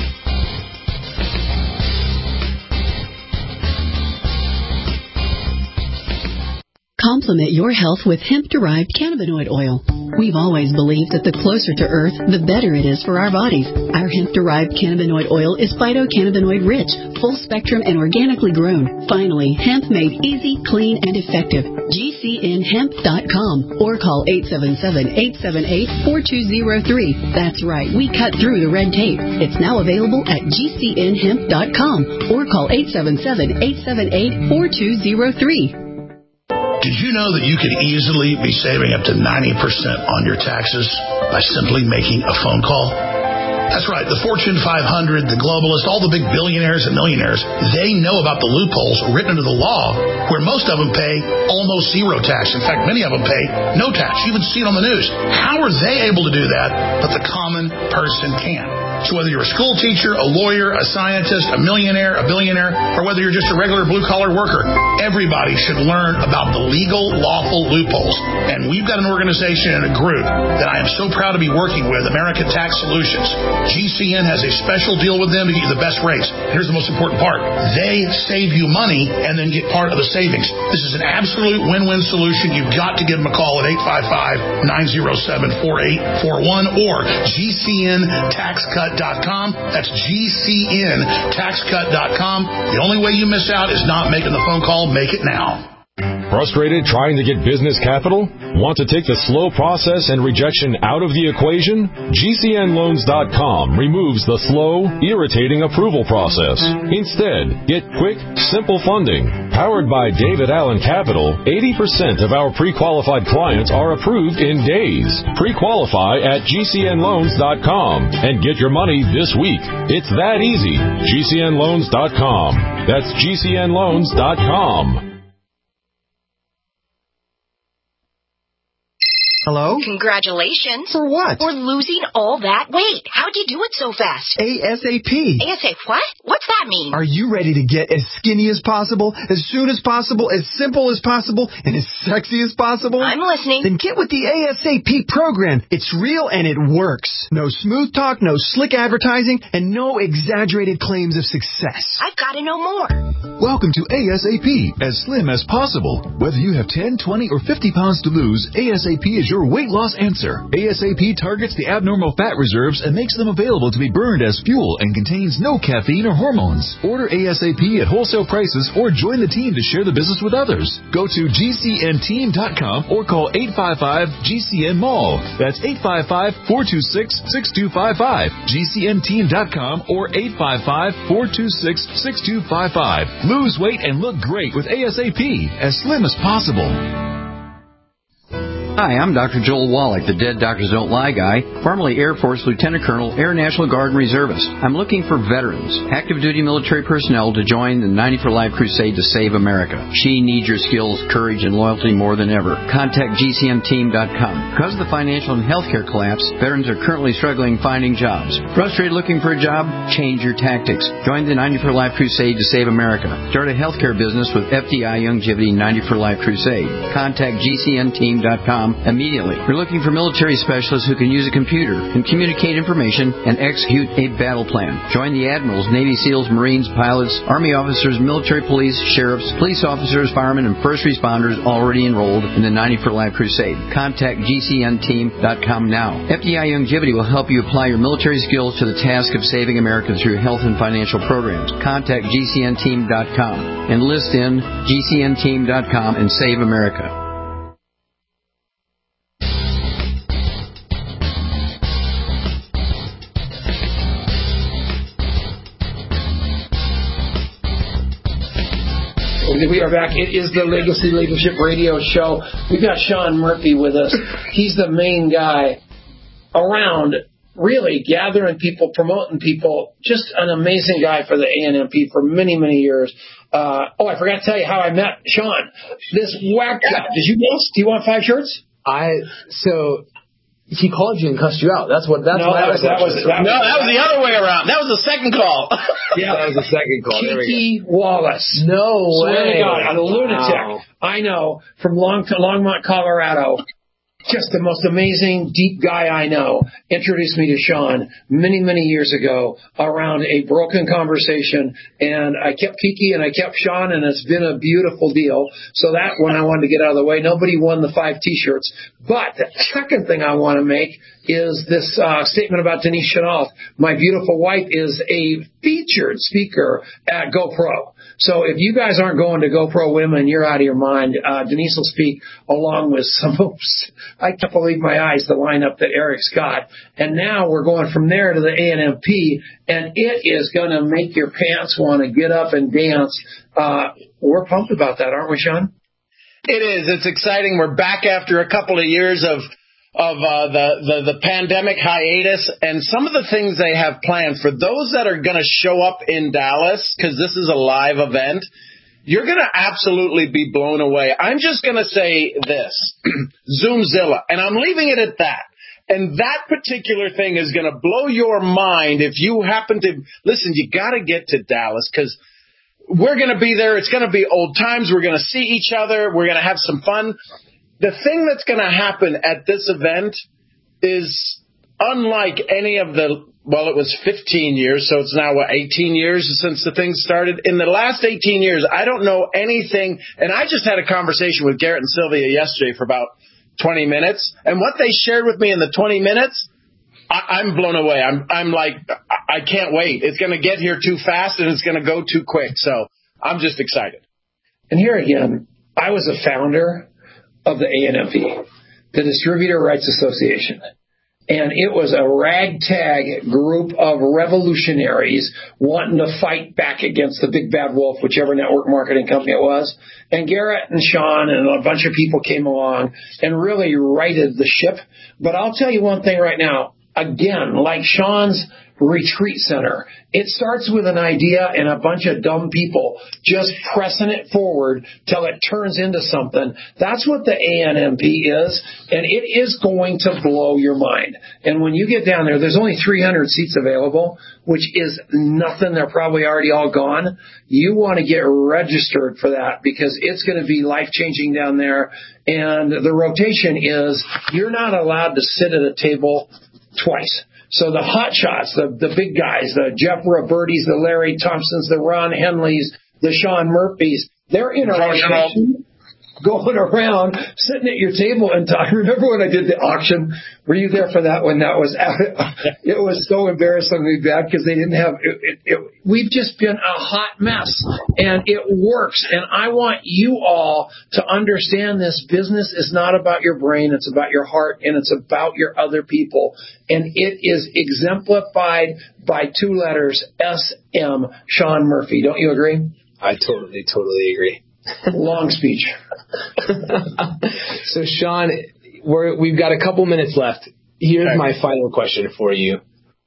Complement your health with hemp-derived cannabinoid oil. We've always believed that the closer to Earth, the better it is for our bodies. Our hemp-derived cannabinoid oil is phytocannabinoid-rich, full-spectrum, and organically grown. Finally, hemp made easy, clean, and effective. G C N hemp dot com or call eight seven seven, eight seven eight, four two zero three. That's right, we cut through the red tape. It's now available at G C N hemp dot com or call eight seven seven, eight seven eight, four two zero three. Did you know that you could easily be saving up to ninety percent on your taxes by simply making a phone call? That's right. The Fortune five hundred, the globalists, all the big billionaires and millionaires, they know about the loopholes written into the law where most of them pay almost zero tax. In fact, many of them pay no tax. You even see it on the news. How are they able to do that, but the common person can? So whether you're a school teacher, a lawyer, a scientist, a millionaire, a billionaire, or whether you're just a regular blue-collar worker, everybody should learn about the legal, lawful loopholes. And we've got an organization and a group that I am so proud to be working with, American Tax Solutions. G C N has a special deal with them to get you the best rates. Here's the most important part. They save you money and then get part of the savings. This is an absolute win-win solution. You've got to give them a call at eight five five, nine zero seven, four eight four one or G C N tax cut dot com. That's G C N tax cut dot com. The only way you miss out is not making the phone call. Make it now. Frustrated trying to get business capital? Want to take the slow process and rejection out of the equation? G C N loans dot com removes the slow, irritating approval process. Instead, get quick, simple funding. Powered by David Allen Capital, eighty percent of our pre-qualified clients are approved in days. Pre-qualify at G C N loans dot com and get your money this week. It's that easy. G C N loans dot com. That's G C N loans dot com. Hello? Congratulations. For what? For losing all that weight. How'd you do it so fast? ASAP. ASAP what? What's that mean? Are you ready to get as skinny as possible, as soon as possible, as simple as possible, and as sexy as possible? I'm listening. Then get with the ASAP program. It's real and it works. No smooth talk, no slick advertising, and no exaggerated claims of success. I've got to know more. Welcome to ASAP, as slim as possible. Whether you have ten, twenty, or fifty pounds to lose, ASAP is your your weight loss answer. ASAP targets the abnormal fat reserves and makes them available to be burned as fuel and contains no caffeine or hormones. Order ASAP at wholesale prices or join the team to share the business with others. Go to G C N team dot com or call eight five five G C N mall. That's eight five five, four two six, six two five five. G C N team dot com or eight five five, four two six, six two five five. Lose weight and look great with ASAP, as slim as possible. Hi, I'm Doctor Joel Wallach, the Dead Doctors Don't Lie guy, formerly Air Force Lieutenant Colonel, Air National Guard and Reservist. I'm looking for veterans, active duty military personnel to join the ninety for Life crusade to save America. She needs your skills, courage, and loyalty more than ever. Contact G C N team dot com. Because of the financial and healthcare collapse, veterans are currently struggling finding jobs. Frustrated looking for a job? Change your tactics. Join the ninety for Life crusade to save America. Start a healthcare business with F D I Youngevity ninety for Life crusade. Contact G C N team dot com immediately. We're looking for military specialists who can use a computer and communicate information and execute a battle plan. Join the admirals, Navy SEALs, Marines, pilots, Army officers, military police, sheriffs, police officers, firemen, and first responders already enrolled in the ninety for Life crusade. Contact G C N team dot com now. F D I Youngevity will help you apply your military skills to the task of saving America through health and financial programs. Contact G C N team dot com. Enlist in G C N team dot com and save America. We are back. It is the Legacy Leadership Radio Show. We've got Sean Murphy with us. He's the main guy around, really gathering people, promoting people. Just an amazing guy for the A N M P for many, many years. Uh, oh, I forgot to tell you how I met Sean. This whack job. Did you miss? Do you want five shirts? I so. He called you and cussed you out. That's what. That's no, what that was, that was, that no, that was the other way around. That was the second call. Yeah, that was the second call. Kiki Wallace. No Swear way. to God, a lunatic. Wow. I know, from Long Longmont, Colorado. Just the most amazing, deep guy I know. Introduced me to Sean many, many years ago around a broken conversation. And I kept Kiki and I kept Sean, and it's been a beautiful deal. So that one I wanted to get out of the way. Nobody won the five T-shirts. But the second thing I want to make is this uh, statement about Denise Chenault. My beautiful wife is a featured speaker at GoPro. So if you guys aren't going to GoPro Women, you're out of your mind. Uh, Denise will speak along with some of, I can't believe my eyes, the lineup that Eric's got. And now we're going from there to the A N M P, and it is going to make your pants want to get up and dance. Uh, we're pumped about that, aren't we, Sean? It is. It's exciting. We're back after a couple of years of of uh, the, the, the pandemic hiatus, and some of the things they have planned for those that are going to show up in Dallas, because this is a live event, you're going to absolutely be blown away. I'm just going to say this, Zoomzilla, and I'm leaving it at that. And that particular thing is going to blow your mind if you happen to, listen, you got to get to Dallas, because we're going to be there. It's going to be old times. We're going to see each other. We're going to have some fun. The thing that's going to happen at this event is unlike any of the, well, it was fifteen years, so it's now, what, eighteen years since the thing started? In the last eighteen years, I don't know anything, and I just had a conversation with Garrett and Sylvia yesterday for about twenty minutes, and what they shared with me in the twenty minutes, I, I'm blown away. I'm, I'm like, I can't wait. It's going to get here too fast, and it's going to go too quick, so I'm just excited. And here again, I was a founder of the A N M P, the Distributor Rights Association. And it was a ragtag group of revolutionaries wanting to fight back against the big bad wolf, whichever network marketing company it was. And Garrett and Sean and a bunch of people came along and really righted the ship. But I'll tell you one thing right now. Again, like Sean's retreat center, it starts with an idea and a bunch of dumb people just pressing it forward till it turns into something. That's what the A N M P is, and it is going to blow your mind. And when you get down there, there's only three hundred seats available, which is nothing. They're probably already all gone. You want to get registered for that because it's going to be life-changing down there. And the rotation is you're not allowed to sit at a table twice. So the hot shots, the, the big guys, the Jeff Robertis, the Larry Thompsons, the Ron Henleys, the Sean Murphys, they're in a rotation. going around, sitting at your table. And I remember when I did the auction. Were you there for that when that was out? It was so embarrassingly bad because they didn't have it, it, it. We've just been a hot mess, and it works. And I want you all to understand this business is not about your brain. It's about your heart, and it's about your other people. And it is exemplified by two letters, S M, Sean Murphy. Don't you agree? I totally, totally agree. Long speech. So, Sean, we're, we've got a couple minutes left. Here's okay. my final question for you.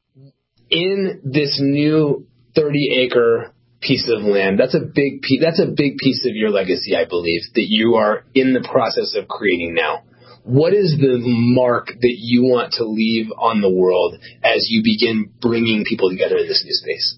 In this new thirty acre piece of land, that's a big piece, that's a big piece of your legacy, I believe, that you are in the process of creating now. What is the mark that you want to leave on the world as you begin bringing people together in this new space?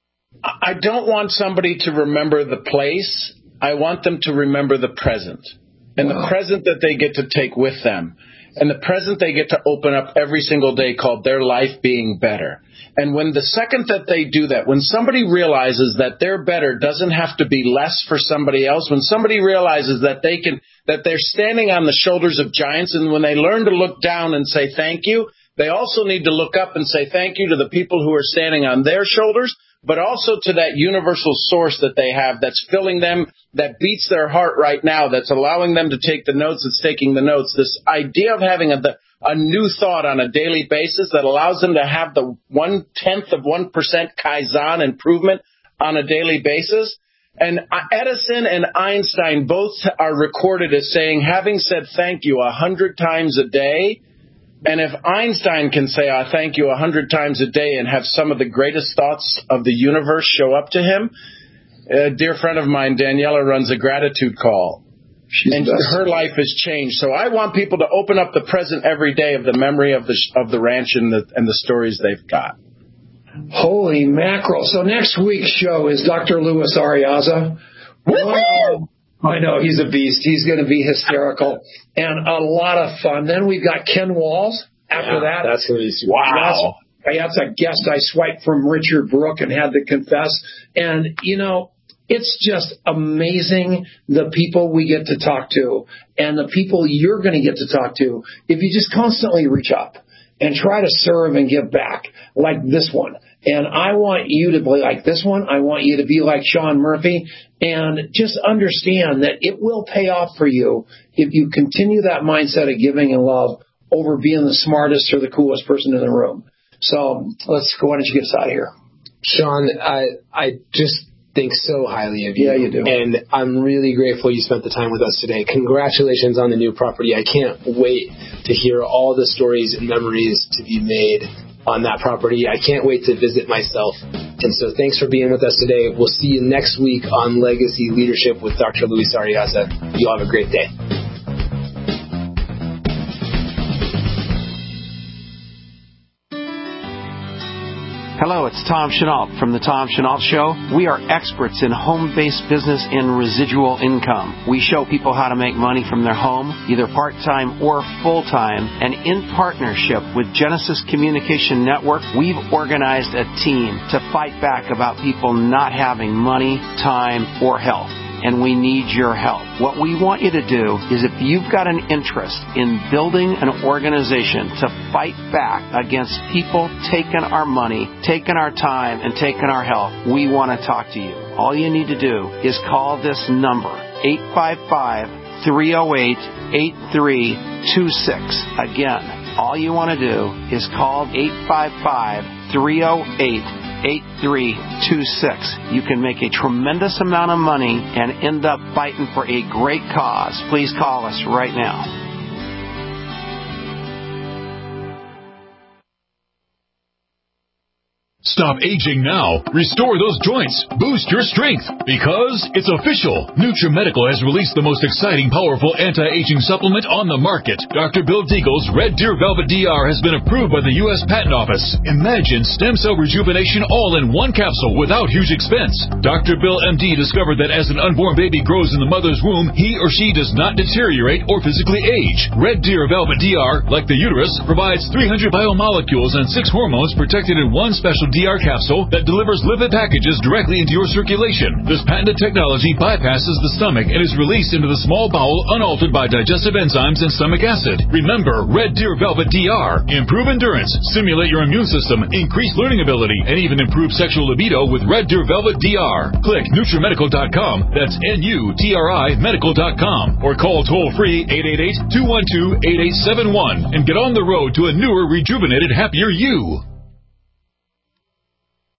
I don't want somebody to remember the place. I want them to remember the present, and wow. the present that they get to take with them, and the present they get to open up every single day, called their life being better. And when the second that they do that, when somebody realizes that their better doesn't have to be less for somebody else, when somebody realizes that they can, that they're standing on the shoulders of giants, and when they learn to look down and say thank you, they also need to look up and say thank you to the people who are standing on their shoulders, but also to that universal source that they have that's filling them, that beats their heart right now, that's allowing them to take the notes, that's taking the notes. This idea of having a, a new thought on a daily basis that allows them to have the one-tenth of one percent Kaizen improvement on a daily basis. And Edison and Einstein both are recorded as saying, having said thank you a hundred times a day. And if Einstein can say, I thank you a hundred times a day and have some of the greatest thoughts of the universe show up to him, a dear friend of mine, Daniela, runs a gratitude call. She's and her life has changed. So I want people to open up the present every day of the memory of the of the ranch and the, and the stories they've got. Holy mackerel. So next week's show is Doctor Luis Ariaza. Woo-hoo! I know, he's a beast. He's going to be hysterical and a lot of fun. Then we've got Ken Walls after yeah, that. That's going to be super. Wow. That's, that's a guest I swiped from Richard Brooke and had to confess. And, you know, it's just amazing the people we get to talk to and the people you're going to get to talk to if you just constantly reach up and try to serve and give back like this one. And I want you to be like this one. I want you to be like Sean Murphy. And just understand that it will pay off for you if you continue that mindset of giving and love over being the smartest or the coolest person in the room. So let's go. Why don't you get us out of here? Sean, I, I just think so highly of you. Yeah, you do. And I'm really grateful you spent the time with us today. Congratulations on the new property. I can't wait to hear all the stories and memories to be made on that property. I can't wait to visit myself. And so thanks for being with us today. We'll see you next week on Legacy Leadership with Doctor Luis Ariaza. You all have a great day. Hello, it's Tom Chenault from The Tom Chenault Show. We are experts in home-based business and residual income. We show people how to make money from their home, either part-time or full-time. And in partnership with Genesis Communication Network, we've organized a team to fight back about people not having money, time, or health. And we need your help. What we want you to do is, if you've got an interest in building an organization to fight back against people taking our money, taking our time, and taking our health, we want to talk to you. All you need to do is call this number, eight five five, three oh eight, eight three two six. Again, all you want to do is call eight five five, three oh eight, eight three two six. You can make a tremendous amount of money and end up fighting for a great cause. Please call us right now. Stop aging now. Restore those joints. Boost your strength. Because it's official. NutriMedical has released the most exciting, powerful anti-aging supplement on the market. Doctor Bill Deagle's Red Deer Velvet D R has been approved by the U S Patent Office. Imagine stem cell rejuvenation all in one capsule without huge expense. Doctor Bill M D discovered that as an unborn baby grows in the mother's womb, he or she does not deteriorate or physically age. Red Deer Velvet D R, like the uterus, provides three hundred biomolecules and six hormones protected in one special Velvet D R capsule that delivers lipid packages directly into your circulation. This patented technology bypasses the stomach and is released into the small bowel unaltered by digestive enzymes and stomach acid. Remember, Red Deer Velvet D R. Improve endurance, stimulate your immune system, increase learning ability, and even improve sexual libido with Red Deer Velvet D R. Click Nutrimedical dot com, that's N U T R I medical dot com, or call toll-free eight eight eight, two one two, eight eight seven one and get on the road to a newer, rejuvenated, happier you.